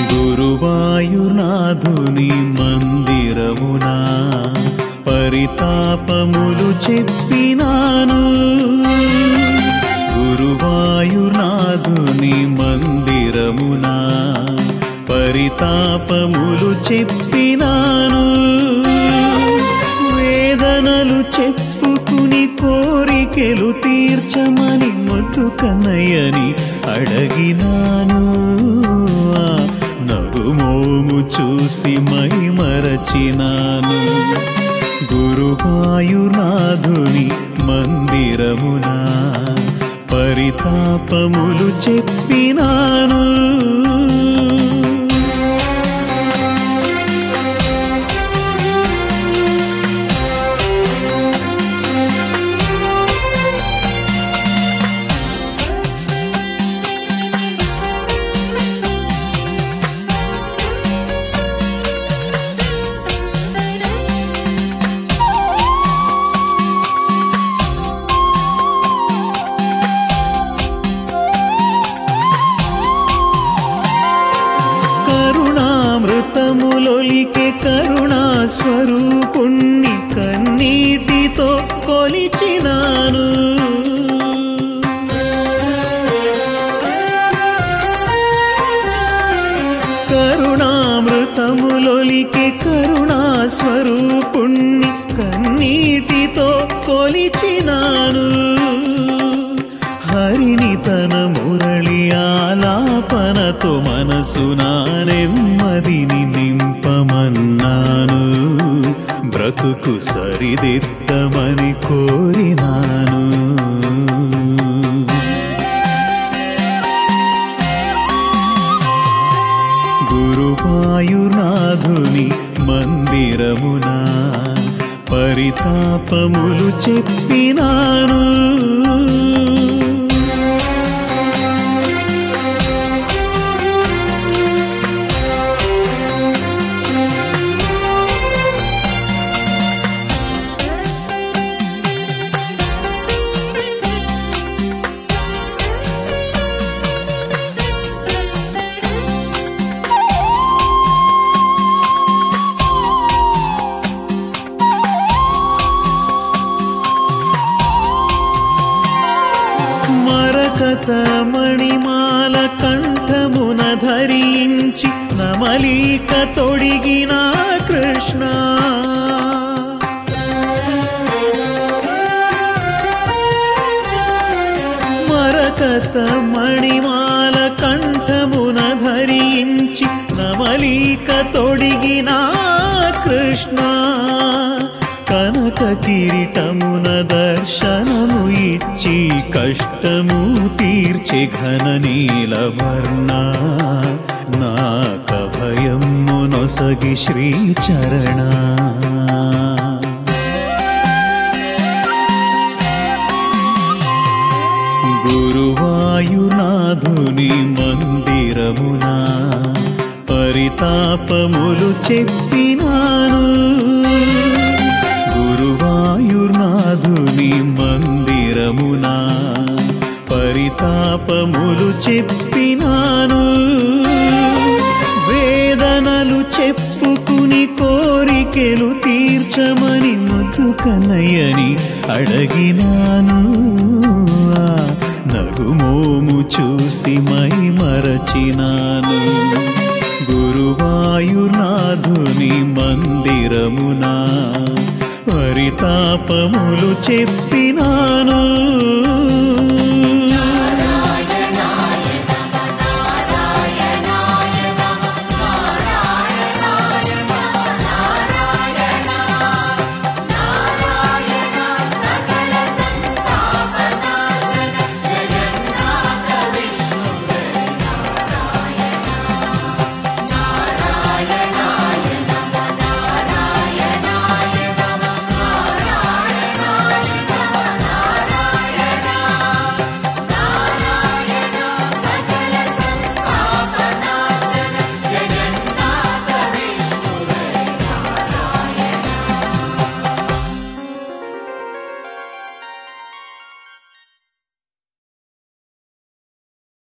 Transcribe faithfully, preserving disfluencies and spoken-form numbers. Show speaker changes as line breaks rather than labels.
గురువాయూర్నాథుని మందిరమునా పరితాపములు చెప్పినాను. గురువాయూర్నాథుని మందిరమునా పరితాపములు చెప్పినాను. వేదనలు చెప్పుకుని కోరికెలు తీర్చమని ముద్దు కన్నయ్యని అడగినాను. నగుమోము చూసి మై మరచినాను. గురువాయూర్నాథుని మందిరమునా పరితాపములు చెప్పినాను. కరుణామృతములొలికే కరుణా స్వరూపుణ్ణి కన్నీటితో కొలిచినాను. కరుణామృతములొలికే కరుణా స్వరూపుణ్ణి కన్నీటితో కొలిచినాను. హరిని తన మురళి ఆలాపనతో మనసున నెమ్మదిని నింపమన్నాను. బ్రతుకు సరిదిద్దమని కోరినాను. గురువాయూర్నాథుని మందిరమునా పరితాపములు చెప్పినాను. మణిమాల కంఠమున ధరించి నమలిక తొడిగిన కృష్ణ. మరకత మణిమాల కంఠమున ధరించి నమలిక తొడిగిన కృష్ణ. కనక కిరీటమున దర్శనము ఇచ్చి కష్టము తీర్చి ఘన నీలవర్ణ. నాకభయము నొసగి శ్రీచరణ. గురువాయూర్నాథుని మందిరమునా పరితాపములు చెప్పినాను. గురువాయూర్నాథుని మందిరమునా పరితాపములు చెప్పినాను. వేదనలు చెప్పుకుని కోరికెలు తీర్చమని ముద్దు కన్నయ్యని అడగినాను. నగుమోము చూసి మై మరచినాను. గురువాయూర్నాథుని మందిరమునా పరితాపములు చెప్పినాను.